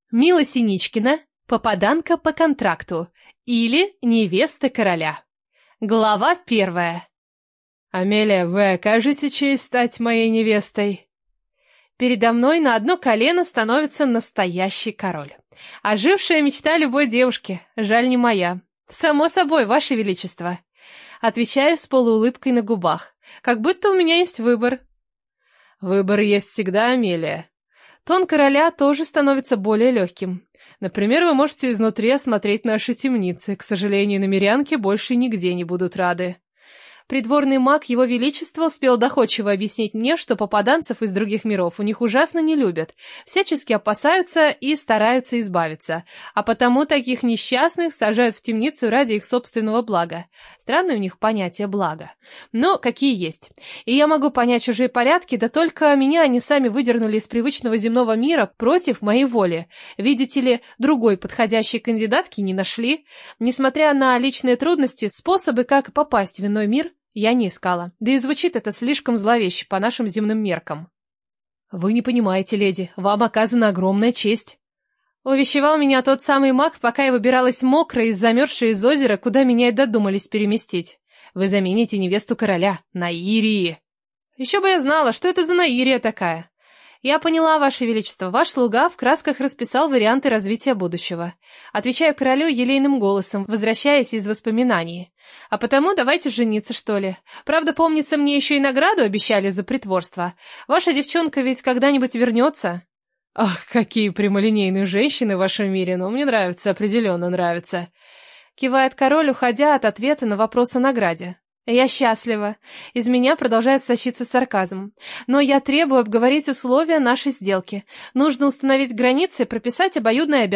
Мила Синичкина, попаданка по контракту или невеста короля. Глава 1. Амелия, вы окажете честь стать моей невестой? Передо мной на одно колено становится настоящий король. Ожившая мечта любой девушки, жаль, не моя. Само собой, ваше величество. Отвечаю с полуулыбкой на губах, как будто у меня есть выбор. Выбор есть всегда, Амелия. Тон короля тоже становится более легким. Например, вы можете изнутри осмотреть наши темницы. К сожалению, намерянки больше нигде не будут рады. Придворный маг Его Величества успел доходчиво объяснить мне, что попаданцев из других миров у них ужасно не любят, всячески опасаются и стараются избавиться, а потому таких несчастных сажают в темницу ради их собственного блага. Странное у них понятие блага. Но какие есть. И я могу понять чужие порядки, да только меня они сами выдернули из привычного земного мира против моей воли. Видите ли, другой подходящей кандидатки не нашли. Несмотря на личные трудности, способы, как попасть в иной мир, я не искала, да и звучит это слишком зловеще по нашим земным меркам. Вы не понимаете, леди, вам оказана огромная честь. Увещевал меня тот самый маг, пока я выбиралась мокрая и замерзшая из озера, куда меня и додумались переместить. Вы замените невесту короля, Наирии. Еще бы я знала, что это за Наирия такая. Я поняла, Ваше Величество, ваш слуга в красках расписал варианты развития будущего. Отвечаю королю елейным голосом, возвращаясь из воспоминаний. А потому давайте жениться, что ли. Правда, помнится, мне еще и награду обещали за притворство. Ваша девчонка ведь когда-нибудь вернется? Ах, какие прямолинейные женщины в вашем мире, но мне нравится, определенно нравится. Кивает король, уходя от ответа на вопрос о награде. Я счастлива. Из меня продолжает сочиться сарказм. Но я требую обговорить условия нашей сделки. Нужно установить границы и прописать обоюдное обязательство.